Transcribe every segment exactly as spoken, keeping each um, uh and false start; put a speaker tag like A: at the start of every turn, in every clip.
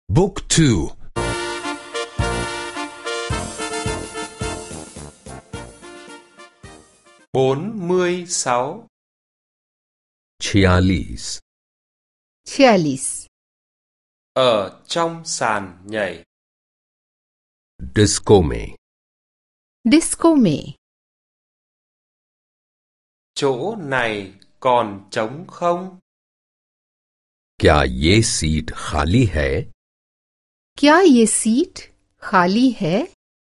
A: บุ๊กทู
B: bốn mươi sáu
A: छियालीस
C: छियालीस
B: ở trong sàn nhảy
A: disco में
C: डिस्को में
B: chỗ này còn trống không?
A: क्या ये सीट खाली है?
C: क्या ये सीट खाली है?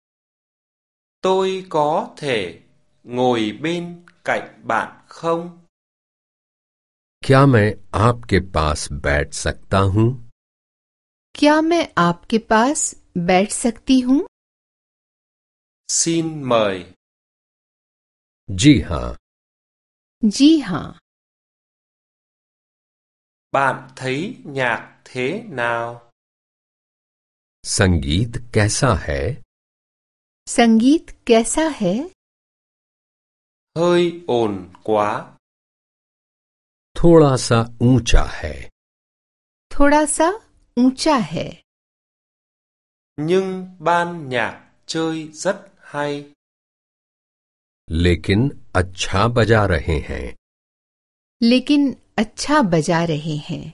B: Tôi có thể ngồi bên cạnh bạn không?
A: क्या मैं आपके पास बैठ सकता हूँ?
C: क्या मैं आपके पास बैठ सकती हूँ?
B: Xin mời.
A: जी हाँ।
C: जी हाँ।
B: Bạn thấy nhạc thế nào?
A: संगीत कैसा है?
C: संगीत कैसा है?
B: Hơi ồn quá.
A: थोड़ा सा ऊंचा है।
C: थोड़ा सा ऊंचा है।
B: Nhưng ban nhạc chơi rất hay.
A: लेकिन अच्छा बजा रहे हैं।
C: लेकिन अच्छा बजा रहे हैं।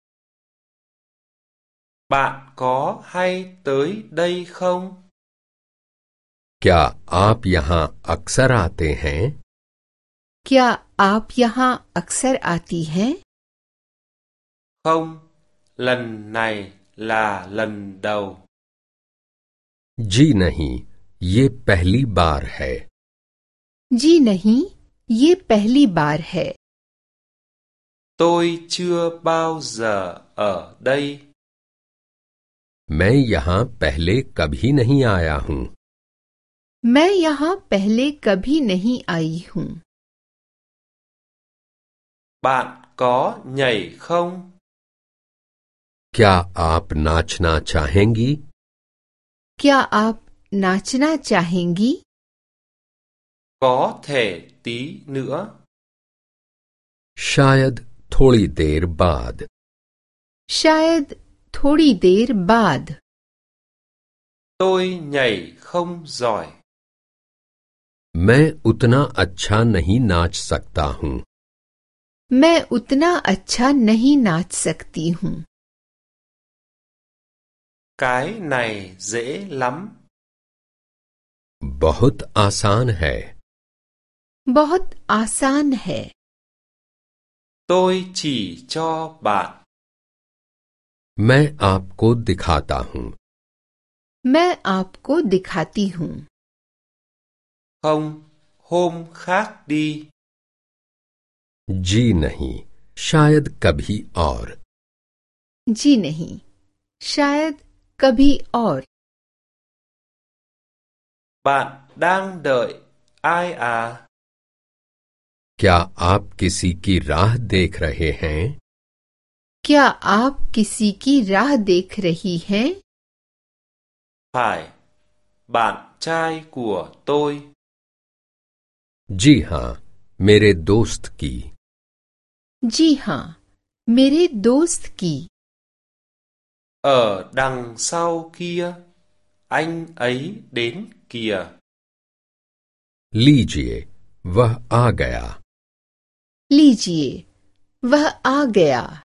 B: Bạn có hay tới đây không?
A: क्या आप यहाँ अक्सर आते हैं?
C: क्या आप यहाँ अक्सर आती हैं?
B: Không, lần này là lần đầu.
A: जी नहीं, ये पहली बार है।
C: जी नहीं, ये पहली बार है।
B: Tôi chưa bao giờ ở đây.
A: मैं यहाँ पहले कभी नहीं आया हूँ।
C: मैं यहाँ पहले कभी नहीं आई हूँ।
B: Bạn có nhảy không?
A: क्या आप नाचना चाहेंगी?
C: क्या आप नाचना चाहेंगी?
B: Có thể tí nữa.
A: शायद थोड़ी देर बाद।
C: शायद थोड़ी देर बाद।
B: Tôi nhảy không giỏi.
A: मैं उतना अच्छा नहीं नाच सकता हूँ।
C: मैं उतना अच्छा नहीं नाच सकती हूँ।
B: Cái này dễ lắm.
A: बहुत आसान है।
C: बहुत आसान है।
B: Tôi chỉ cho bạn.
A: मैं आपको दिखाता हूँ।
C: मैं आपको दिखाती हूँ।
B: Không, hôm khác đi.
A: जी नहीं, शायद कभी और।
C: जी नहीं, शायद कभी और।
B: Bạn đang đợi ai à?
A: क्या आप किसी की राह देख रहे हैं?
C: क्या आप किसी की राह देख रही हैं?
B: Phải, bạn trai của tôi.
A: जी हाँ, मेरे दोस्त की।
C: जी हाँ, मेरे दोस्त की।
B: Ở đằng sau kia, anh ấy đến kìa.
A: लीजिए, वह आ गया।
C: लीजिए, वह आ गया।